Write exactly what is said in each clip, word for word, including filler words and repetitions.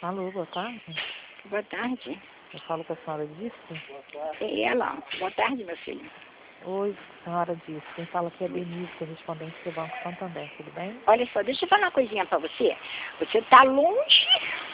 Alô, boa tarde. Boa tarde. Eu falo com a senhora Dirce. É ela. Boa tarde, meu filho. Oi, senhora Dirce. Quem fala aqui é Denise, correspondente do Banco Santander, tudo bem? Olha só, deixa eu falar uma coisinha pra você. Você tá longe.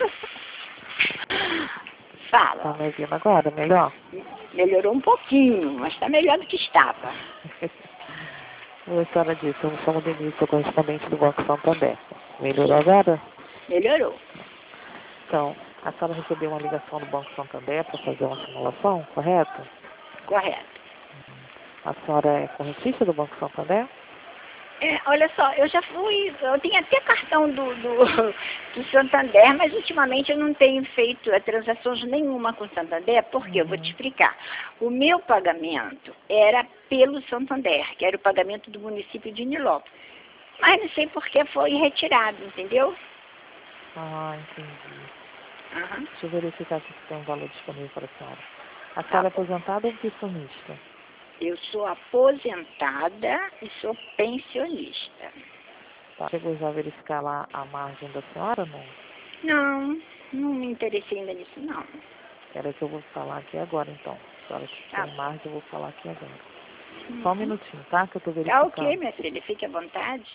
Fala. Tá me ouvindo agora, melhor? Melhorou um pouquinho, mas tá melhor do que estava. Oi, senhora Dirce. Eu me chamo Denise, sou correspondente do Banco Santander. Melhorou agora? Melhorou. Então, a senhora recebeu uma ligação do Banco Santander para fazer uma simulação, correto? Correto. A senhora é correntista do Banco Santander? É, olha só, eu já fui, eu tenho até cartão do, do, do Santander, mas ultimamente eu não tenho feito transações nenhuma com o Santander, porque eu vou te explicar. O meu pagamento era pelo Santander, que era o pagamento do município de Nilópolis. Mas não sei por que foi retirado, entendeu? Ah, entendi. Uhum. Deixa eu verificar aqui se tem um valor disponível para a senhora. A Tá senhora é bom. aposentada ou pensionista? Eu sou aposentada e sou pensionista. Tá. Chegou já a verificar lá a margem da senhora, não? Não, não me interessei ainda nisso, não. Era que eu vou falar aqui agora, então. A senhora que Tá. tem margem, eu vou falar aqui agora. Uhum. Só um minutinho, tá? Que eu tô Tá verificando. ok, minha filha, fique à vontade.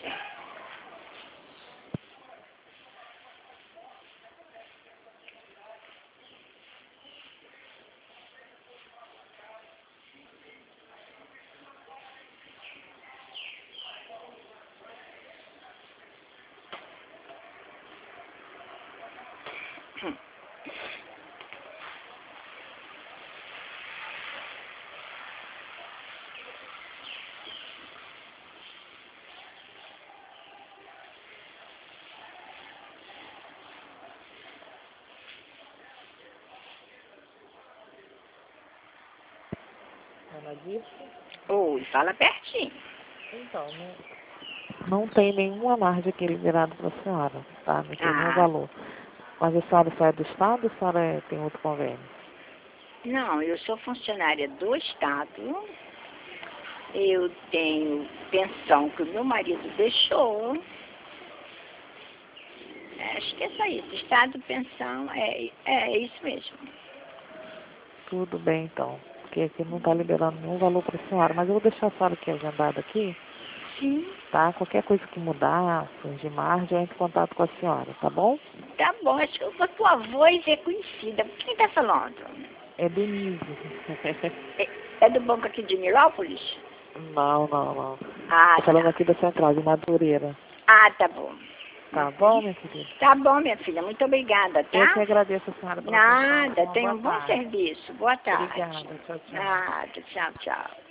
Ela disse? Oi, fala pertinho. Então, não, não tem nenhuma margem aqui liberada para a senhora, tá? Não tem nenhum Ah, valor. Mas a senhora só é do Estado ou a senhora é- tem outro convênio? não, eu sou funcionária do Estado. Eu tenho pensão que o meu marido deixou. É, acho que é só isso. Estado, pensão, é, é isso mesmo. Tudo bem, então. Porque aqui não está liberando nenhum valor para a senhora. Mas eu vou deixar a senhora aqui agendada aqui, Sim, tá? Qualquer coisa que mudar, surgir margem, eu entro em contato com a senhora, tá bom? tá bom. Acho que a tua voz é conhecida. Quem tá falando? É Denise. É, é do banco aqui de Nilópolis? Não, não, não. Ah, Tô falando tá. aqui da Central, de Madureira. Ah, tá bom. Tá bom, minha querida? Tá bom, minha filha. Muito obrigada, Eu que tá? agradeço a senhora pela atenção. Nada. Uma Tenha boa um bom tarde. serviço. Boa tarde. Obrigada. Tchau, tchau. Nada. Tchau, tchau.